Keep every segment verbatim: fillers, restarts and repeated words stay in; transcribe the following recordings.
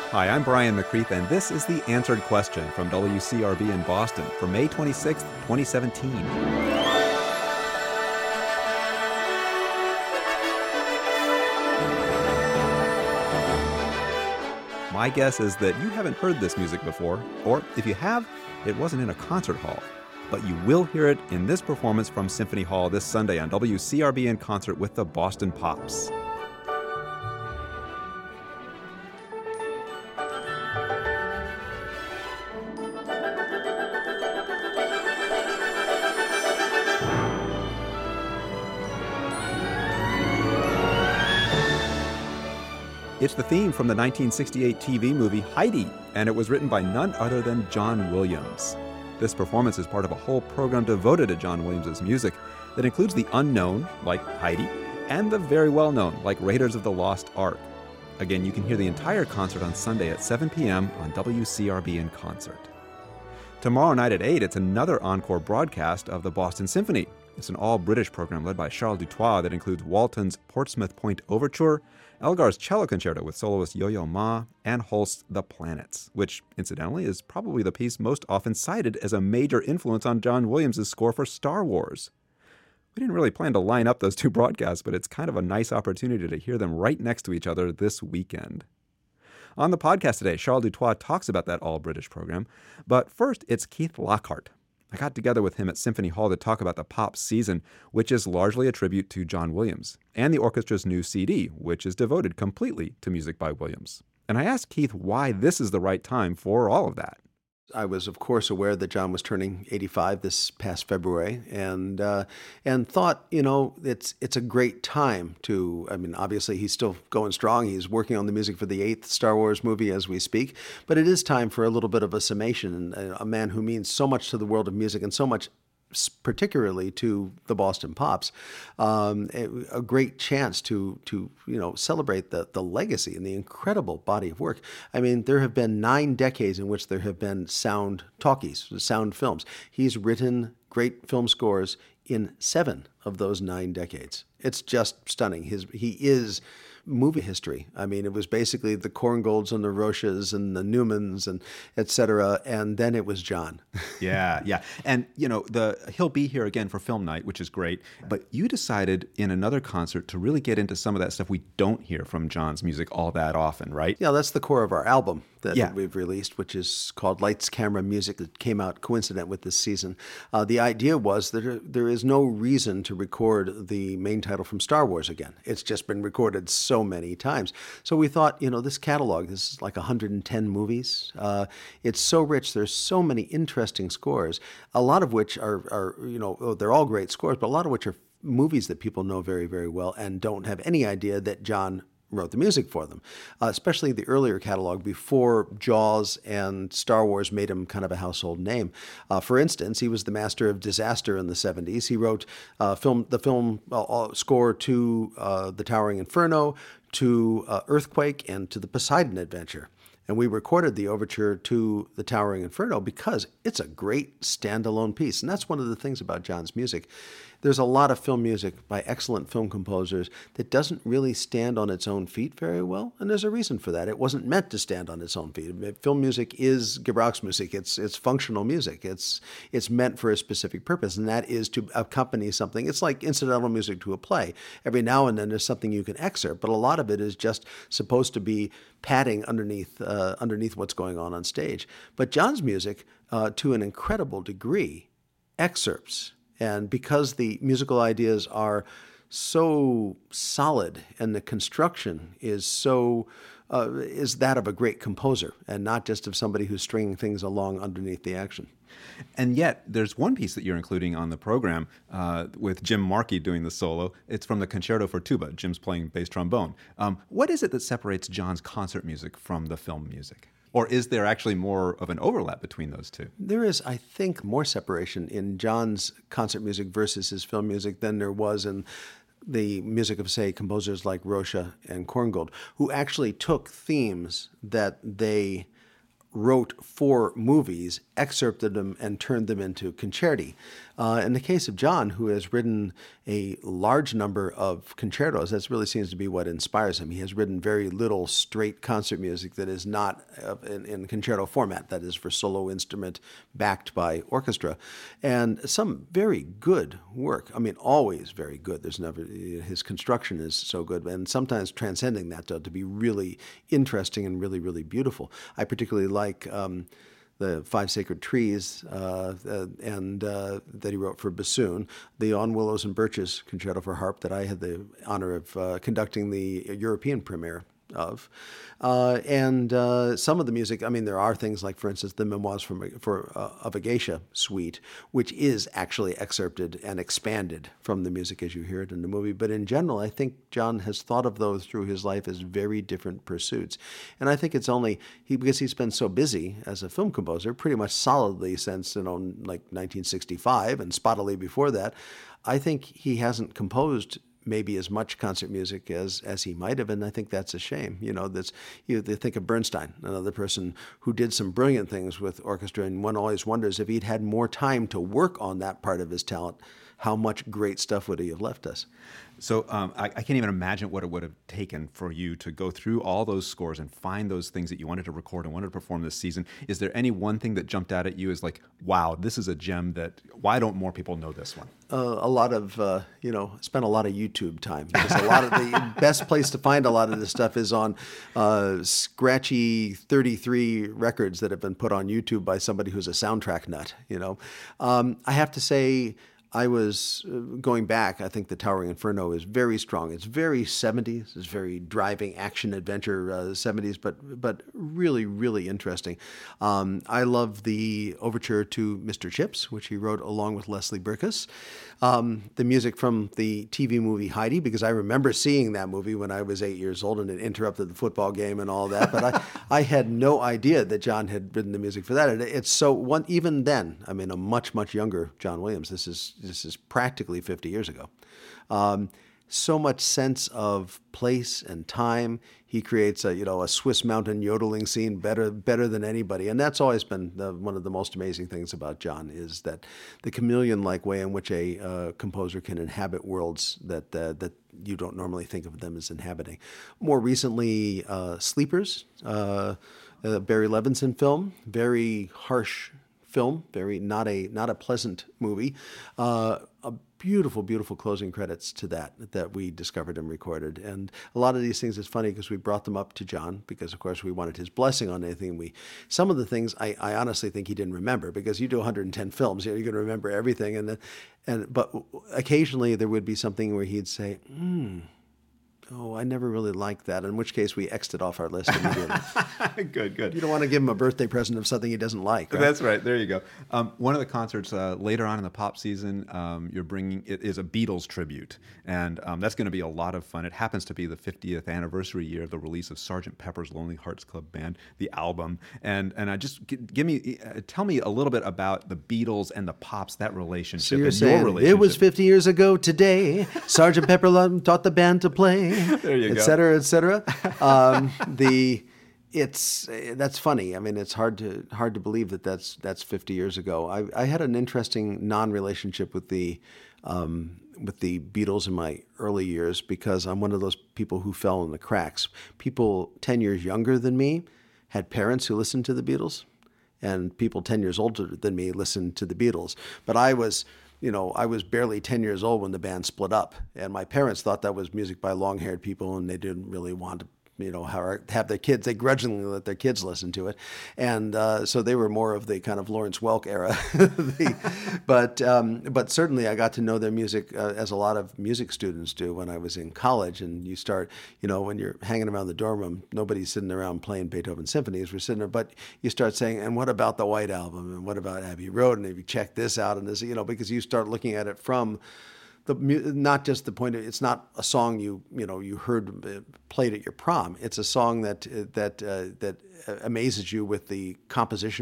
Hi, I'm Brian McCreath, and this is The Answered Question from W C R B in Boston for May twenty-sixth, twenty seventeen. My guess is that you haven't heard this music before, or if you have, it wasn't in a concert hall. But you will hear it in this performance from Symphony Hall this Sunday on W C R B in concert with the Boston Pops. It's the theme from the nineteen sixty-eight T V movie Heidi, and it was written by none other than John Williams. This performance is part of a whole program devoted to John Williams' music that includes the unknown, like Heidi, and the very well-known, like Raiders of the Lost Ark. Again, you can hear the entire concert on Sunday at seven p.m. on W C R B in concert. Tomorrow night at eight, it's another encore broadcast of the Boston Symphony. It's an all-British program led by Charles Dutoit that includes Walton's Portsmouth Point Overture, Elgar's Cello Concerto with soloist Yo-Yo Ma, and Holst's The Planets, which, incidentally, is probably the piece most often cited as a major influence on John Williams' score for Star Wars. We didn't really plan to line up those two broadcasts, but it's kind of a nice opportunity to hear them right next to each other this weekend. On the podcast today, Charles Dutoit talks about that all-British program, but first, it's Keith Lockhart. I got together with him at Symphony Hall to talk about the pop season, which is largely a tribute to John Williams, and the orchestra's new C D, which is devoted completely to music by Williams. And I asked Keith why this is the right time for all of that. I was, of course, aware that John was turning eighty-five this past February, and uh, and thought, you know, it's it's a great time to, I mean, obviously he's still going strong. He's working on the music for the eighth Star Wars movie as we speak, but it is time for a little bit of a summation. A man who means so much to the world of music and so much particularly to the Boston Pops, um, a, a great chance to to you know celebrate the the legacy and the incredible body of work. I mean, there have been nine decades in which there have been sound talkies, sound films. He's written great film scores in seven of those nine decades. It's just stunning. His he is movie history. I mean, it was basically the Korngolds and the Roches and the Newmans and et cetera. And then it was John. yeah, yeah. And, you know, the he'll be here again for film night, which is great. But you decided in another concert to really get into some of that stuff we don't hear from John's music all that often, right? Yeah, that's the core of our album that yeah. we've released, which is called Lights, Camera, Music, that came out coincident with this season. Uh, the idea was that there is no reason to record the main title from Star Wars again. It's just been recorded so many times. So we thought, you know, this catalog, this is like one hundred ten movies. Uh, it's so rich. There's so many interesting scores, a lot of which are, are, you know, they're all great scores, but a lot of which are movies that people know very, very well and don't have any idea that John wrote the music for them, uh, especially the earlier catalog before Jaws and Star Wars made him kind of a household name. Uh, for instance, he was the master of disaster in the seventies. He wrote uh, film the film uh, score to uh, The Towering Inferno, to uh, Earthquake, and to The Poseidon Adventure. And we recorded the overture to The Towering Inferno because it's a great standalone piece. And that's one of the things about John's music. There's a lot of film music by excellent film composers that doesn't really stand on its own feet very well, and there's a reason for that. It wasn't meant to stand on its own feet. Film music is Gebrauchsmusik. It's it's functional music. It's it's meant for a specific purpose, and that is to accompany something. It's like incidental music to a play. Every now and then there's something you can excerpt, but a lot of it is just supposed to be padding underneath uh, underneath what's going on on stage. But John's music, uh, to an incredible degree, excerpts. And because the musical ideas are so solid and the construction is so uh, is that of a great composer and not just of somebody who's stringing things along underneath the action. And yet, there's one piece that you're including on the program uh, with Jim Markey doing the solo. It's from the Concerto for Tuba. Jim's playing bass trombone. Um, what is it that separates John's concert music from the film music? Or is there actually more of an overlap between those two? There is, I think, more separation in John's concert music versus his film music than there was in the music of, say, composers like Rocha and Korngold, who actually took themes that they wrote for movies, excerpted them, and turned them into concerti. Uh, in the case of John, who has written a large number of concertos, that really seems to be what inspires him. He has written very little straight concert music that is not uh, in, in concerto format, that is for solo instrument backed by orchestra, and some very good work. I mean, always very good. There's never, his construction is so good, and sometimes transcending that to, to be really interesting and really, really beautiful. I particularly like um, the Five Sacred Trees, uh, uh, and uh, that he wrote for bassoon, the On Willows and Birches Concerto for Harp that I had the honor of uh, conducting the European premiere of. Uh, and uh, some of the music, I mean, there are things like, for instance, the Memoirs from, for, uh, of a Geisha suite, which is actually excerpted and expanded from the music as you hear it in the movie. But in general, I think John has thought of those through his life as very different pursuits. And I think it's only, he, because he's been so busy as a film composer, pretty much solidly since, you know, like nineteen sixty-five and spottily before that, I think he hasn't composed maybe as much concert music as as he might have, and I think that's a shame. You know, that's, you they think of Bernstein, another person who did some brilliant things with orchestra, and one always wonders if he'd had more time to work on that part of his talent, how much great stuff would he have left us? So um, I, I can't even imagine what it would have taken for you to go through all those scores and find those things that you wanted to record and wanted to perform this season. Is there any one thing that jumped out at you as like, wow, this is a gem that, why don't more people know this one? Uh, a lot of, uh, you know, spent a lot of YouTube time, because a lot of the best place to find a lot of this stuff is on uh, scratchy thirty-three records that have been put on YouTube by somebody who's a soundtrack nut, you know. Um, I have to say, I was uh, going back, I think The Towering Inferno is very strong. It's very seventies. It's very driving action adventure uh, seventies, but but really, really interesting. Um, I love the overture to Mister Chips, which he wrote along with Leslie Burkus. Um, the music from the T V movie Heidi, because I remember seeing that movie when I was eight years old, and it interrupted the football game and all that. But I, I had no idea that John had written the music for that. And it's so, one, even then, I mean, a much, much younger John Williams. This is This is practically fifty years ago. Um, so much sense of place and time. He creates a, you know, a Swiss mountain yodeling scene better better than anybody. And that's always been the, one of the most amazing things about John, is that the chameleon-like way in which a uh, composer can inhabit worlds that uh, that you don't normally think of them as inhabiting. More recently, uh, Sleepers, uh, a Barry Levinson film, very harsh film, very not a not a pleasant movie. Uh, a beautiful, beautiful closing credits to that that we discovered and recorded. And a lot of these things, it's funny because we brought them up to John because, of course, we wanted his blessing on anything. We some of the things I, I honestly think he didn't remember, because you do one hundred ten films, you know, you're going to remember everything. And then, and but occasionally there would be something where he'd say, "Hmm." Oh, I never really liked that, in which case we X'd it off our list immediately. Good, good. You don't want to give him a birthday present of something he doesn't like, right? That's right. There you go. Um, one of the concerts uh, later on in the pop season, um, you're bringing, it is a Beatles tribute, and um, that's going to be a lot of fun. It happens to be the fiftieth anniversary year of the release of Sergeant Pepper's Lonely Hearts Club Band, the album, and and I just g- give me, uh, tell me a little bit about the Beatles and the Pops, that relationship. So you're and saying your relationship. It was fifty years ago today. Sergeant Pepper taught the band to play. There you et go. Et cetera, et cetera. Um, the it's that's funny. I mean, it's hard to hard to believe that that's that's fifty years ago. I, I had an interesting non-relationship with the um, with the Beatles in my early years, because I'm one of those people who fell in the cracks. People ten years younger than me had parents who listened to the Beatles, and people ten years older than me listened to the Beatles. But I was. You know, I was barely ten years old when the band split up, and my parents thought that was music by long-haired people, and they didn't really want to, you know, have their kids, they grudgingly let their kids listen to it. And uh, so they were more of the kind of Lawrence Welk era. the, but um, but certainly I got to know their music uh, as a lot of music students do when I was in college. And you start, you know, when you're hanging around the dorm room, nobody's sitting around playing Beethoven symphonies. We're sitting there, but you start saying, and what about the White Album? And what about Abbey Road? And if you check this out, and this, you know, because you start looking at it from the, not just the point of, it's not a song you you know you heard uh, played at your prom. It's a song that uh, that uh, that amazes you with the compositional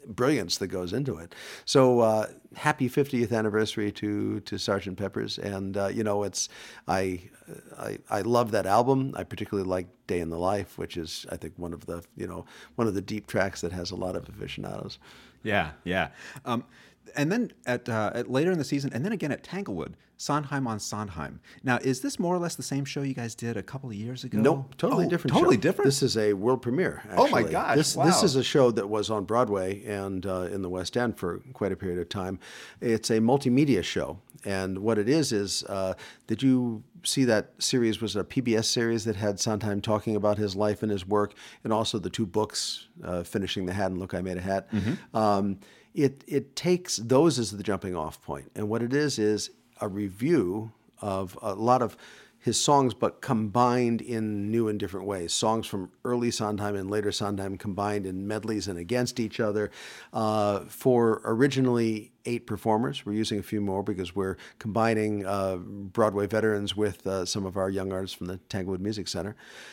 brilliance that goes into it. So uh, happy fiftieth anniversary to to Sergeant Pepper's, and uh, you know, it's I, I I love that album. I particularly like Day in the Life, which is I think one of the you know one of the deep tracks that has a lot of aficionados. Yeah, yeah. Um, and then at, uh, at later in the season, and then again at Tanglewood, Sondheim on Sondheim. Now, is this more or less the same show you guys did a couple of years ago? Nope, totally oh, different. Totally show. different. This is a world premiere. Actually. Oh my gosh! This wow. this is a show that was on Broadway and uh, in the West End for quite a period of time. It's a multimedia show, and what it is is, uh, did you see that series was a P B S series that had Sondheim talking about his life and his work, and also the two books, uh, Finishing the Hat and Look, I Made a Hat. Mm-hmm. Um, it it takes those as the jumping off point, and what it is is a review of a lot of his songs, but combined in new and different ways. Songs from early Sondheim and later Sondheim combined in medleys and against each other. Uh, for originally eight performers, we're using a few more because we're combining uh, Broadway veterans with uh, some of our young artists from the Tanglewood Music Center,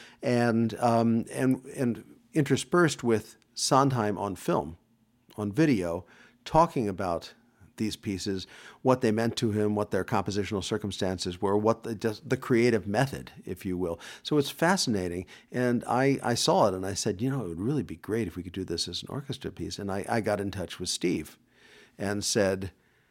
and um, and and interspersed with Sondheim on film, on video, talking about these pieces, what they meant to him, what their compositional circumstances were, what the, just the creative method, if you will. So it's fascinating. And I, I saw it and I said, you know, it would really be great if we could do this as an orchestra piece. And I, I got in touch with Steve and said,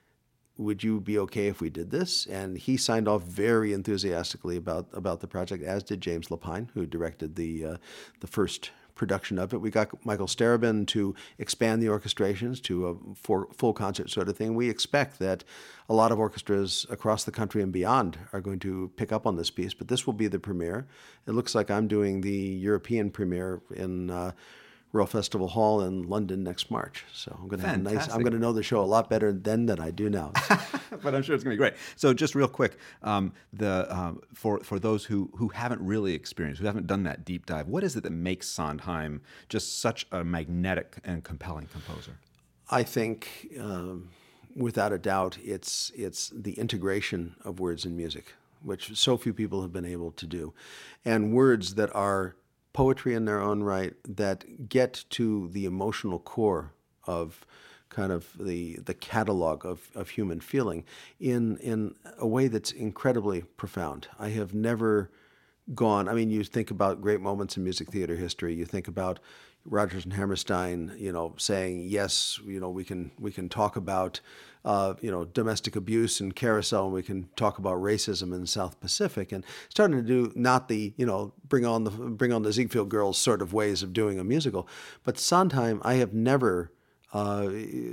would you be okay if we did this? And he signed off very enthusiastically about, about the project, as did James Lapine, who directed the uh, the first production of it. We got Michael Starobin to expand the orchestrations to a for, full concert sort of thing. We expect that a lot of orchestras across the country and beyond are going to pick up on this piece, but this will be the premiere. It looks like I'm doing the European premiere in uh, Royal Festival Hall in London next March. So I'm going to have a nice. I'm going to know the show a lot better then than I do now. But I'm sure it's going to be great. So just real quick, um, the um, for for those who who haven't really experienced, who haven't done that deep dive, what is it that makes Sondheim just such a magnetic and compelling composer? I think, um, without a doubt, it's it's the integration of words and music, which so few people have been able to do, and words that are poetry in their own right, that get to the emotional core of kind of the the catalog of, of human feeling in in a way that's incredibly profound. I have never gone, I mean, you think about great moments in music theater history, you think about Rodgers and Hammerstein, you know, saying, yes, you know, we can we can talk about, uh, you know, domestic abuse in Carousel, and we can talk about racism in South Pacific, and starting to do not the, you know, bring on the bring on the Ziegfeld Girls sort of ways of doing a musical, but Sondheim, I have never. Uh,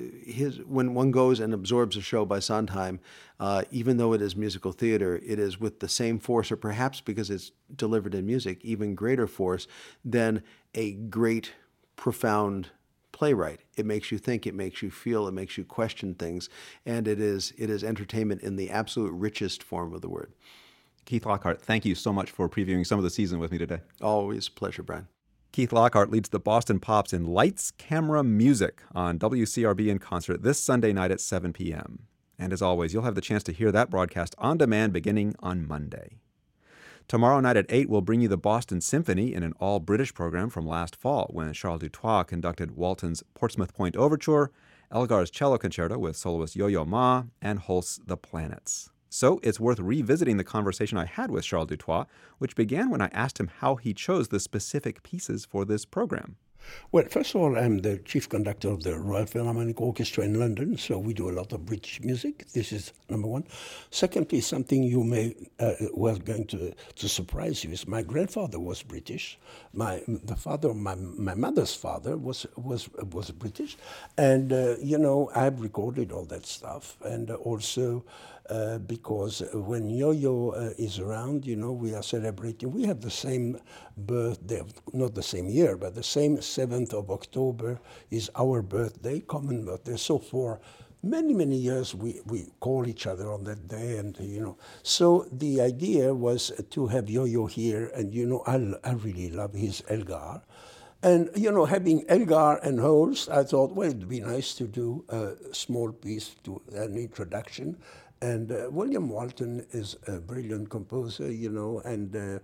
his when one goes and absorbs a show by Sondheim, uh, even though it is musical theater, it is with the same force, or perhaps because it's delivered in music, even greater force than a great, profound playwright. It makes you think, it makes you feel, it makes you question things, and it is it is entertainment in the absolute richest form of the word. Keith Lockhart, thank you so much for previewing some of the season with me today. Always a pleasure, Brian. Keith Lockhart leads the Boston Pops in Lights, Camera, Music on W C R B in concert this Sunday night at seven p.m. And as always, you'll have the chance to hear that broadcast on demand beginning on Monday. Tomorrow night at eight, we'll bring you the Boston Symphony in an all-British program from last fall when Charles Dutoit conducted Walton's Portsmouth Point Overture, Elgar's Cello Concerto with soloist Yo-Yo Ma, and Holst's The Planets. So it's worth revisiting the conversation I had with Charles Dutoit, which began when I asked him how he chose the specific pieces for this program. Well, first of all, I'm the chief conductor of the Royal Philharmonic Orchestra in London, so we do a lot of British music. This is number one. Secondly, something you may uh, was going to to surprise you is my grandfather was British. My the father, my my mother's father was was was British, and uh, you know I've recorded all that stuff, and also. Uh, because when Yo-Yo uh, is around, you know, we are celebrating. We have the same birthday, not the same year, but the same seventh of October is our birthday, common birthday. So for many, many years, we, we call each other on that day, and, you know. So the idea was to have Yo-Yo here, and, you know, I, I really love his Elgar. And, you know, having Elgar and Holst, I thought, well, it'd be nice to do a small piece to an introduction. And uh, William Walton is a brilliant composer, you know, and uh,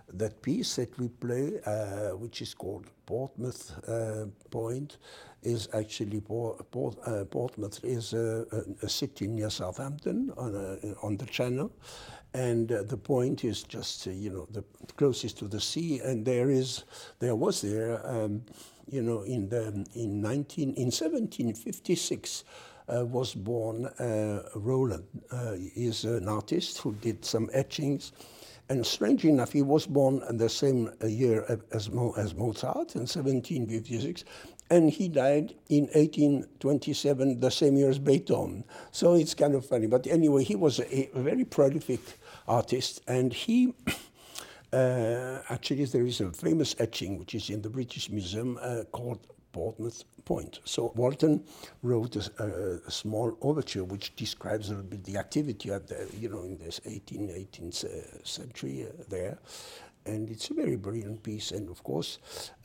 that piece that we play, uh, which is called Portsmouth uh, Point, is actually Port, Port, uh, Portsmouth is a, a, a city near Southampton on, a, on the Channel, and uh, the point is just uh, you know the closest to the sea, and there is there was there um, you know in the in nineteen in seventeen fifty-six. Uh, was born uh, Roland. Uh, he's an artist who did some etchings, and strangely enough, he was born the same year as, Mo as Mozart in seventeen fifty-six, and he died in eighteen twenty-seven, the same year as Beethoven. So it's kind of funny. But anyway, he was a, a very prolific artist, and he uh, actually there is a famous etching which is in the British Museum uh, called Portsmouth Point. So Walton wrote a, a, a small overture which describes a little bit the activity at the, you know, in this eighteenth, eighteenth uh, century uh, there. And it's a very brilliant piece. And of course,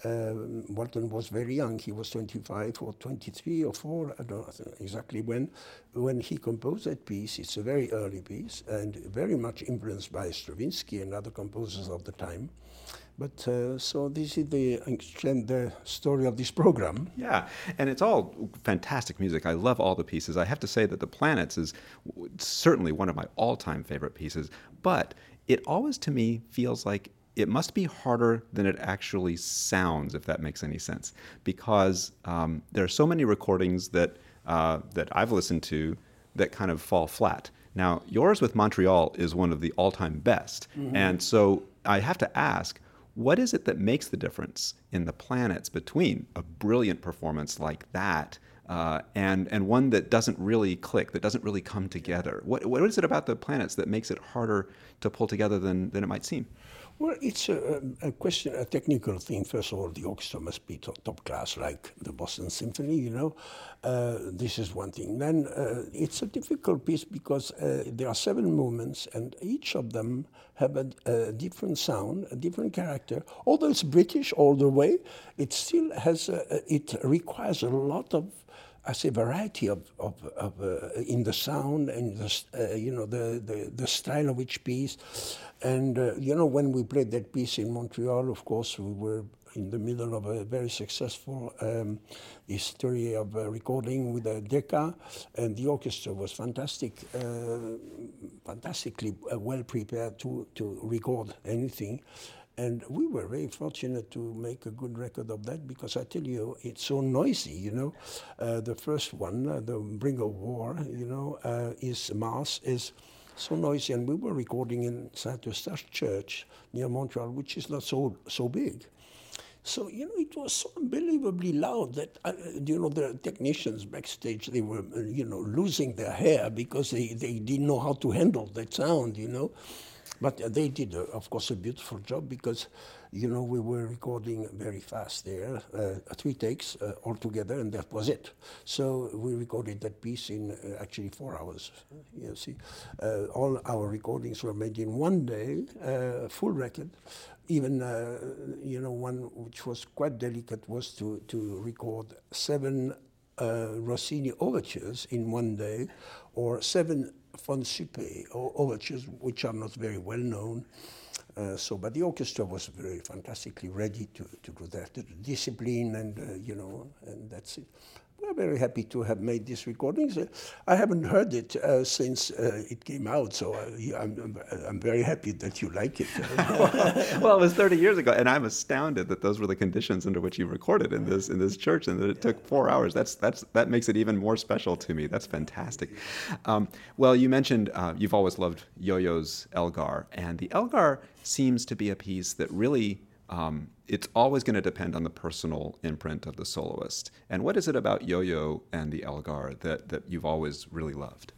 um, Walton was very young. He was twenty-five or twenty-three or four, I don't know exactly when, when he composed that piece. It's a very early piece and very much influenced by Stravinsky and other composers of the time. But uh, so this is the, the story of this program. Yeah, and it's all fantastic music. I love all the pieces. I have to say that The Planets is certainly one of my all-time favorite pieces, but it always to me feels like it must be harder than it actually sounds, if that makes any sense, because um, there are so many recordings that uh, that I've listened to that kind of fall flat. Now, yours with Montreal is one of the all-time best, mm-hmm. and so I have to ask, what is it that makes the difference in The Planets between a brilliant performance like that uh, and and one that doesn't really click, that doesn't really come together? What what is it about The Planets that makes it harder to pull together than than it might seem? Well, it's a, a question, a technical thing. First of all, the orchestra must be top, top class, like the Boston Symphony, you know. Uh, this is one thing. Then uh, it's a difficult piece because uh, there are seven movements, and each of them have a, a different sound, a different character. Although it's British all the way, it still has, a, it requires a lot of, I say, variety of, of, of uh, in the sound and the, uh, you know, the, the, the style of each piece. And, uh, you know, when we played that piece in Montreal, of course, we were in the middle of a very successful um, history of uh, recording with a Decca, and the orchestra was fantastic, uh, fantastically uh, well prepared to, to record anything. And we were very fortunate to make a good record of that because I tell you, it's so noisy, you know. Uh, the first one, uh, the Bring of War, you know, uh, is Mass, is so noisy. And we were recording in Saint Eustache Church near Montreal, which is not so so big. So, you know, it was so unbelievably loud that, uh, you know, the technicians backstage, they were, uh, you know, losing their hair because they, they didn't know how to handle that sound, you know. But uh, they did, uh, of course, a beautiful job because, you know, we were recording very fast there, uh, three takes uh, altogether, and that was it. So we recorded that piece in uh, actually four hours. You see, uh, all our recordings were made in one day, uh, full record. Even, uh, you know, one which was quite delicate was to, to record seven uh, Rossini overtures in one day, or seven von Suppé overtures, which are not very well known. Uh, so, but the orchestra was very fantastically ready to, to do that, the discipline, and uh, you know, and that's it. We're very happy to have made these recordings. Uh, I haven't heard it uh, since uh, it came out, so uh, I'm, I'm very happy that you like it. Well, it was thirty years ago, and I'm astounded that those were the conditions under which you recorded in this in this church, and that it took four hours. That's that's that makes it even more special to me. That's fantastic. Um, well, you mentioned uh, you've always loved Yo-Yo's Elgar, and the Elgar seems to be a piece that really. Um, it's always going to depend on the personal imprint of the soloist. And what is it about Yo-Yo and the Elgar that, that you've always really loved?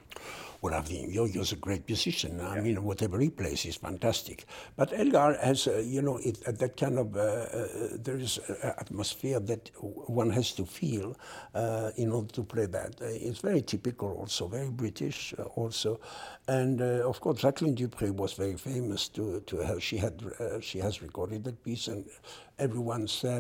Well, I think Yo-Yo's a great musician. I mean, whatever he plays is fantastic. But Elgar has, uh, you know, it, uh, that kind of, uh, uh, there is an atmosphere that one has to feel uh, in order to play that. Uh, it's very typical also, very British uh, also. And uh, of course, Jacqueline Dupré was very famous to, to her. She, had, uh, she has recorded that piece, and everyone said,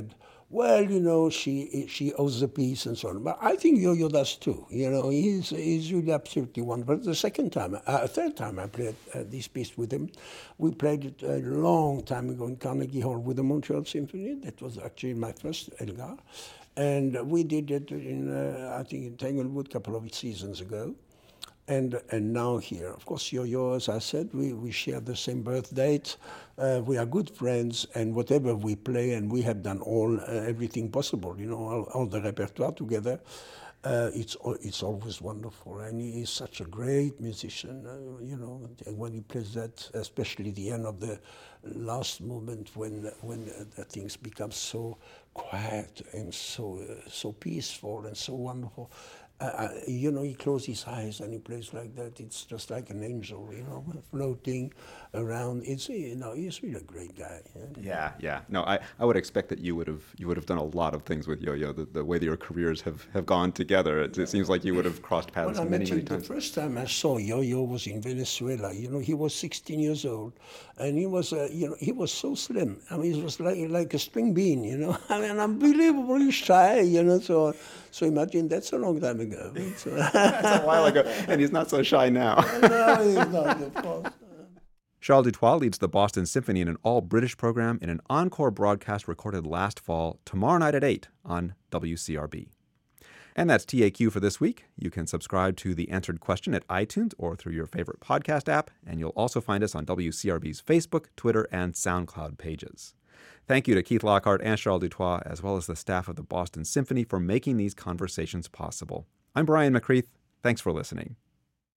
well, you know, she she owes the piece and so on. But I think Yo-Yo does too. You know, he's he's really absolutely wonderful. The second time, uh, third time I played uh, this piece with him, we played it a long time ago in Carnegie Hall with the Montreal Symphony. That was actually my first Elgar. And we did it in, uh, I think, in Tanglewood a couple of seasons ago. And and now here, of course, Yo-Yo, as I said, we, we share the same birth date. Uh, we are good friends, and whatever we play, and we have done all uh, everything possible, you know, all, all the repertoire together. Uh, it's it's always wonderful, and he is such a great musician, uh, you know. And when he plays that, especially the end of the last movement, when when uh, things become so quiet and so uh, so peaceful and so wonderful. Uh, you know, he closes his eyes and he plays like that. It's just like an angel, you know, floating around. It's, you know, he's really a great guy. Yeah, yeah. yeah. No, I, I would expect that you would have you would have done a lot of things with Yo-Yo. The, the way that your careers have, have gone together, it, it seems like you would have crossed paths well, many, many the times. The first time I saw Yo-Yo was in Venezuela. You know, he was sixteen years old, and he was, uh, you know, he was so slim. I mean, he was like like a string bean. You know, I mean, unbelievably shy. You know, so so imagine that's a long time ago. That's a while ago, and he's not so shy now. No, he's not, of course. Charles Dutoit leads the Boston Symphony in an all-British program in an encore broadcast recorded last fall, tomorrow night at eight on W C R B. And that's T A Q for this week. You can subscribe to The Answered Question at iTunes or through your favorite podcast app, and you'll also find us on W C R B's Facebook, Twitter, and SoundCloud pages. Thank you to Keith Lockhart and Charles Dutoit, as well as the staff of the Boston Symphony, for making these conversations possible. I'm Brian McCreath. Thanks for listening.